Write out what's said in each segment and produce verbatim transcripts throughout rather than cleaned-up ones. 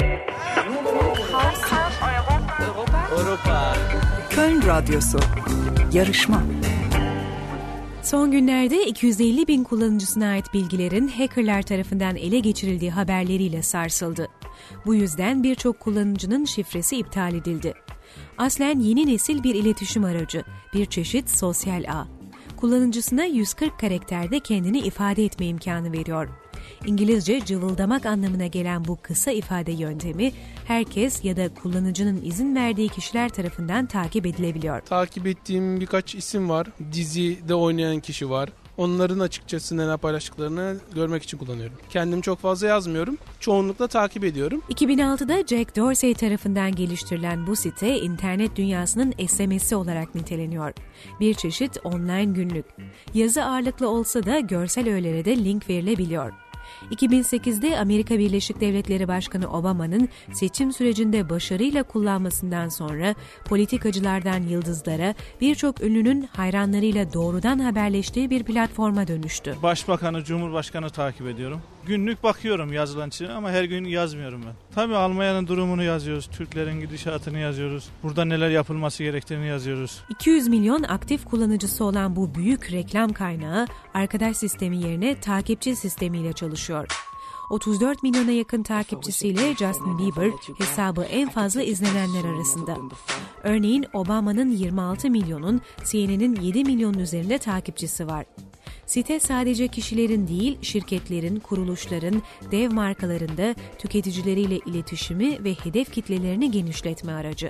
Europa. Köln Radyosu. Yarışma. Son günlerde iki yüz elli bin kullanıcısına ait bilgilerin hackerlar tarafından ele geçirildiği haberleriyle sarsıldı. Bu yüzden birçok kullanıcının şifresi iptal edildi. Aslen yeni nesil bir iletişim aracı, bir çeşit sosyal ağ. Kullanıcısına yüz kırk karakterde kendini ifade etme imkanı veriyor. İngilizce cıvıldamak anlamına gelen bu kısa ifade yöntemi herkes ya da kullanıcının izin verdiği kişiler tarafından takip edilebiliyor. Takip ettiğim birkaç isim var. Dizide oynayan kişi var. Onların açıkçası neler paylaştıklarını görmek için kullanıyorum. Kendim çok fazla yazmıyorum. Çoğunlukla takip ediyorum. iki bin altıda Jack Dorsey tarafından geliştirilen bu site internet dünyasının S M S'i olarak niteleniyor. Bir çeşit online günlük. Yazı ağırlıklı olsa da görsel öğelere de link verilebiliyor. iki bin sekizde Amerika Birleşik Devletleri Başkanı Obama'nın seçim sürecinde başarıyla kullanmasından sonra politikacılardan yıldızlara birçok ünlünün hayranlarıyla doğrudan haberleştiği bir platforma dönüştü. Başbakanı, Cumhurbaşkanı takip ediyorum. Günlük bakıyorum yazılan için ama her gün yazmıyorum ben. Tabii Almanya'nın durumunu yazıyoruz, Türklerin gidişatını yazıyoruz. Burada neler yapılması gerektiğini yazıyoruz. iki yüz milyon aktif kullanıcısı olan bu büyük reklam kaynağı arkadaş sistemi yerine takipçi sistemiyle çalışıyor. otuz dört milyona yakın takipçisiyle Justin Bieber hesabı en fazla izlenenler arasında. Örneğin Obama'nın yirmi altı milyonun, C N N'in yedi milyonun üzerinde takipçisi var. Site sadece kişilerin değil, şirketlerin, kuruluşların, dev markaların da tüketicileriyle iletişimi ve hedef kitlelerini genişletme aracı.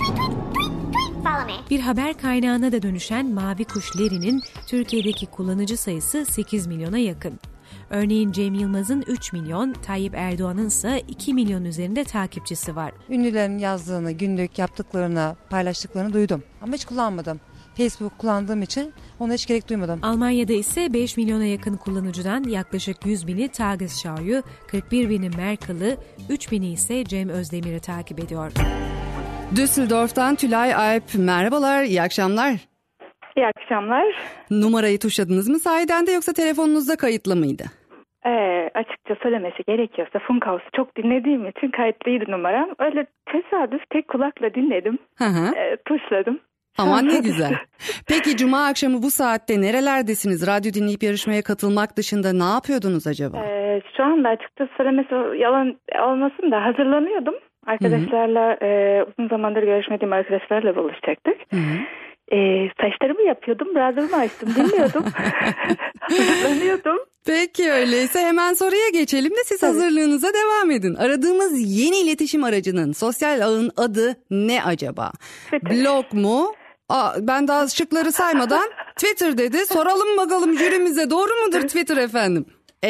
Bir haber kaynağına da dönüşen Mavi Kuş Larry'nin Türkiye'deki kullanıcı sayısı sekiz milyona yakın. Örneğin Cem Yılmaz'ın üç milyon, Tayyip Erdoğan'ın ise iki milyon üzerinde takipçisi var. Ünlülerin yazdığını, günlük yaptıklarını, paylaştıklarını duydum ama hiç kullanmadım. Facebook kullandığım için ona hiç gerek duymadım. Almanya'da ise beş milyona yakın kullanıcıdan yaklaşık yüz bini Tagesschau'yu, kırk bir bini Merkel'ı, üç bini ise Cem Özdemir'i takip ediyor. Düsseldorf'tan Tülay Alp, merhabalar, iyi akşamlar. İyi akşamlar. Numarayı tuşladınız mı sahiden de yoksa telefonunuzda kayıtlı mıydı? Ee, açıkça söylemesi gerekiyorsa Funkhaus'u çok dinlediğim için kayıtlıydı numaram. Öyle tesadüf tek kulakla dinledim. Hı hı. Ee, tuşladım. Aman ne güzel. Peki cuma akşamı bu saatte nerelerdesiniz? Radyo dinleyip yarışmaya katılmak dışında ne yapıyordunuz acaba? Ee, şu anda açıkça söylemesi yalan olmasın da hazırlanıyordum. Arkadaşlarla e, uzun zamandır görüşmediğim arkadaşlarla buluşacaktık. Hı hı. E, saçlarımı yapıyordum, browser'ımı açtım, dinliyordum. Hazırlanıyordum. Peki öyleyse hemen soruya geçelim de siz hazırlığınıza devam edin. Aradığımız yeni iletişim aracının sosyal ağın adı ne acaba? Twitter. Blog mu? Aa, ben daha şıkları saymadan Twitter dedi. Soralım bakalım jürimize, doğru mudur Twitter efendim?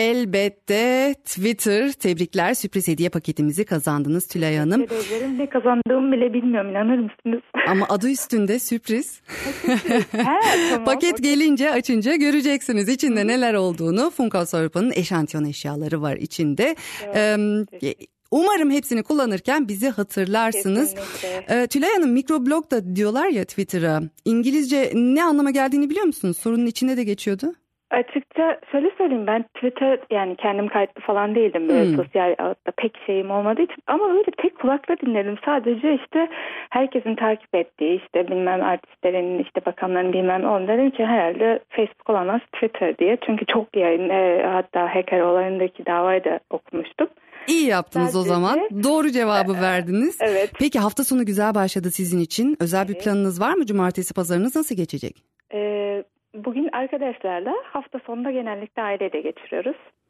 Elbette Twitter. Tebrikler, sürpriz hediye paketimizi kazandınız Tülay Hanım. Teşekkür ederim. Ne kazandığımı bile bilmiyorum, inanır mısınız? Ama adı üstünde sürpriz. He, tamam, Paket okay. Gelince açınca göreceksiniz içinde neler olduğunu. Funkhaus Avrupa'nın eşantiyon eşyaları var içinde. Evet. Ee, Umarım hepsini kullanırken bizi hatırlarsınız. Ee, Tülay Hanım, mikroblog da diyorlar ya Twitter'a. İngilizce ne anlama geldiğini biliyor musunuz? Sorunun içinde de geçiyordu. Açıkça şöyle söyleyeyim, ben Twitter yani kendim kayıtlı falan değildim böyle hmm. sosyal ağda pek şeyim olmadığı için ama öyle tek kulakla dinledim. Sadece işte herkesin takip ettiği işte bilmem artistlerin işte bakanların bilmem on dedim ki herhalde Facebook olamaz Twitter diye. Çünkü çok yayın e, hatta hacker olayındaki davayı da okumuştum. İyi yaptınız Sadece, o zaman. Doğru cevabı e, verdiniz. Evet. Peki hafta sonu güzel başladı sizin için. Özel bir planınız var mı? Cumartesi pazarınız nasıl geçecek? Evet. Bugün arkadaşlarla, hafta sonunda genellikle aileyle geçiriyoruz.